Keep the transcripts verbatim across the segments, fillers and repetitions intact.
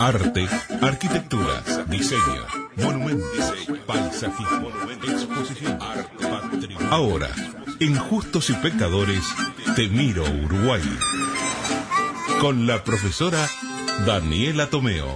Arte, arquitectura, diseño, monumentos, paisajismo, exposición, arte, patrimonio. Ahora, en Justos y Pecadores, Te Miro Uruguay. Con la profesora Daniela Tomeo.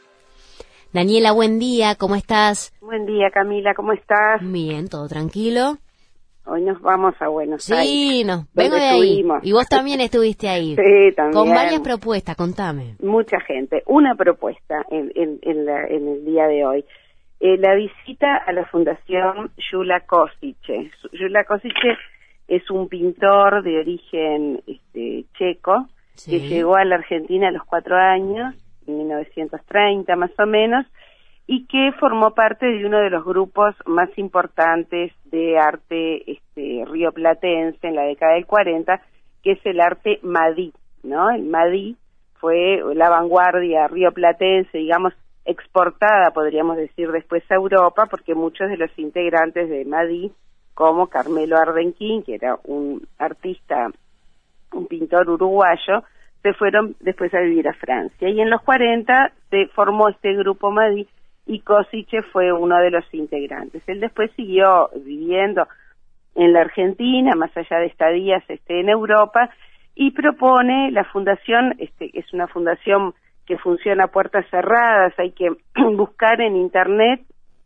Daniela, buen día, ¿cómo estás? Buen día, Camila, ¿cómo estás? Bien, ¿todo tranquilo? Hoy nos vamos a Buenos Aires. Sí, no, vengo de ahí. Estuvimos. Y vos también estuviste ahí. Sí, también. Con varias propuestas, contame. Mucha gente. Una propuesta en, en, en, la, en el día de hoy. Eh, la visita a la Fundación Jula Košice. Jula Košice es un pintor de origen este, checo, sí, que llegó a la Argentina a los cuatro años, en mil novecientos treinta más o menos, y que formó parte de uno de los grupos más importantes de arte este, rioplatense en la década del cuarenta, que es el arte Madí, ¿no? El Madí fue la vanguardia rioplatense, digamos, exportada, podríamos decir, después a Europa, porque muchos de los integrantes de Madí, como Carmelo Ardenquín, que era un artista, un pintor uruguayo, se fueron después a vivir a Francia. Y en los cuarenta se formó este grupo Madí, y Košice fue uno de los integrantes. Él después siguió viviendo en la Argentina, más allá de estadías este, en Europa, y propone la fundación, este, es una fundación que funciona a puertas cerradas, hay que buscar en internet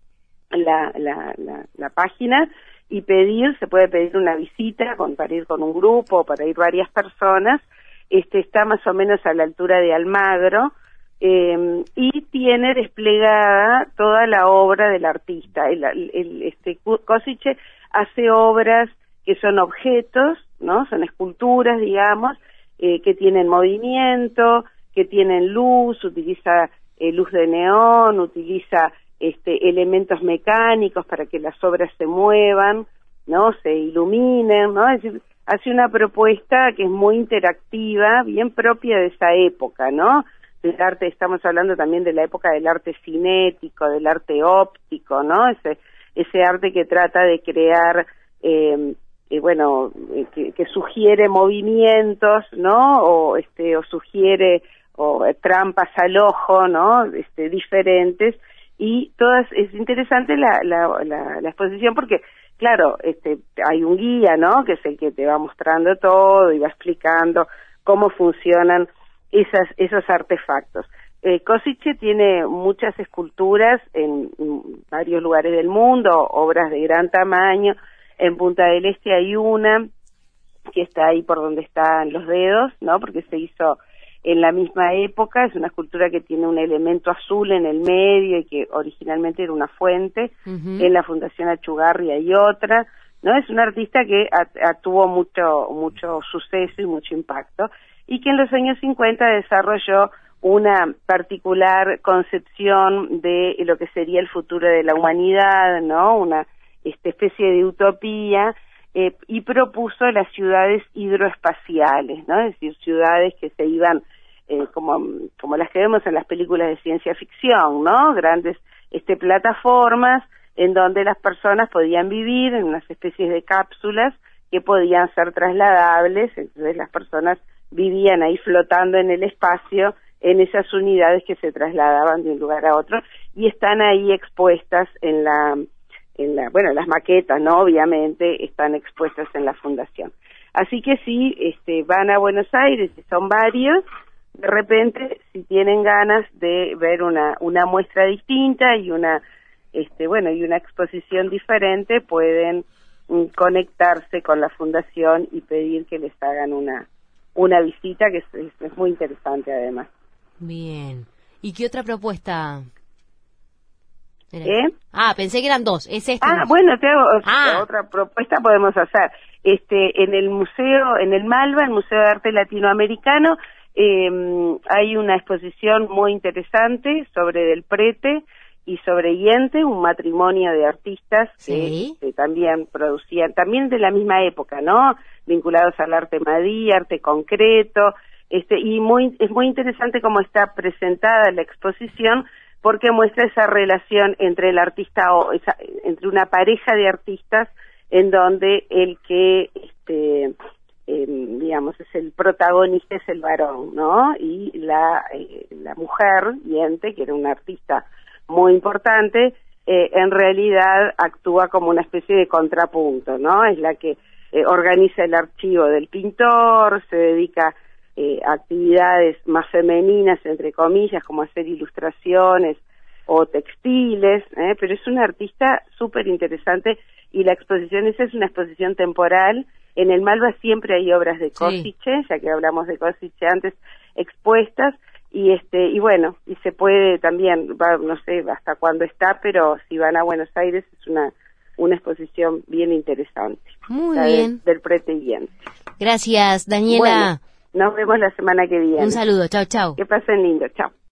la, la, la, la página y pedir, se puede pedir una visita con, para ir con un grupo, para ir varias personas, este, está más o menos a la altura de Almagro, Eh, y tiene desplegada toda la obra del artista. El, el, este Košice hace obras que son objetos, ¿no? Son esculturas, digamos, eh, que tienen movimiento, que tienen luz, utiliza eh, luz de neón, utiliza este, elementos mecánicos para que las obras se muevan, ¿no? Se iluminen, ¿no? Es decir, hace una propuesta que es muy interactiva, bien propia de esa época, ¿no? Del arte, estamos hablando también de la época del arte cinético, del arte óptico, ¿no? Ese ese arte que trata de crear, eh, eh, bueno, eh, que, que sugiere movimientos, ¿no? O este o sugiere o eh, trampas al ojo, ¿no? Este diferentes, y todas, es interesante la la la, la exposición porque claro, este hay un guía, ¿no? Que es el que te va mostrando todo y va explicando cómo funcionan Esas, esos artefactos. Eh, Košice tiene muchas esculturas en, en varios lugares del mundo, obras de gran tamaño. En Punta del Este hay una que está ahí por donde están los dedos, ¿no? Porque se hizo en la misma época. Es una escultura que tiene un elemento azul en el medio y que originalmente era una fuente. Uh-huh. En la Fundación Achugarri hay otra, ¿no? Es un artista que tuvo mucho, mucho suceso y mucho impacto, y que en los años cincuenta desarrolló una particular concepción de lo que sería el futuro de la humanidad, ¿no? Una este, especie de utopía, eh, y propuso las ciudades hidroespaciales, ¿no? Es decir, ciudades que se iban, eh, como, como las que vemos en las películas de ciencia ficción, ¿no? Grandes este, plataformas en donde las personas podían vivir en unas especies de cápsulas que podían ser trasladables, entonces las personas vivían ahí flotando en el espacio, en esas unidades que se trasladaban de un lugar a otro, y están ahí expuestas en la, en la, bueno, las maquetas, ¿no? Obviamente están expuestas en la fundación. Así que si este, van a Buenos Aires, y son varios, de repente, si tienen ganas de ver una, una muestra distinta y una, este, bueno, y una exposición diferente, pueden mm, conectarse con la fundación y pedir que les hagan una una visita que es, es, es muy interesante además. Bien. ¿Y qué otra propuesta? ¿Eh? Ah, pensé que eran dos. Es esta. Ah, bueno, te hago, ah. otra propuesta podemos hacer. Este, en el museo, en el Malva, el Museo de Arte Latinoamericano, eh, hay una exposición muy interesante sobre Del Prete y sobre Yente, un matrimonio de artistas sí. que, que también producían, también de la misma época, ¿no? Vinculados al arte Madí, arte concreto, este, y muy, es muy interesante cómo está presentada la exposición, porque muestra esa relación entre el artista, o esa, entre una pareja de artistas, en donde el que este, eh, digamos, es el protagonista, es el varón, ¿no? Y la, eh, la mujer, Diente, que era una artista muy importante, eh, en realidad actúa como una especie de contrapunto, ¿no? Es la que eh, organiza el archivo del pintor, se dedica eh, a actividades más femeninas, entre comillas, como hacer ilustraciones o textiles, ¿eh? Pero es una artista súper interesante y la exposición esa es una exposición temporal. En el Malva siempre hay obras de Kossice, sí, ya que hablamos de Kossice antes, expuestas, y este y bueno, y se puede también, va, no sé hasta cuándo está, pero si van a Buenos Aires es una una exposición bien interesante. Muy bien. De, del Prete y Diente. Gracias, Daniela. Bueno, nos vemos la semana que viene. Un saludo, chao, chao. Que pasen lindo, chao.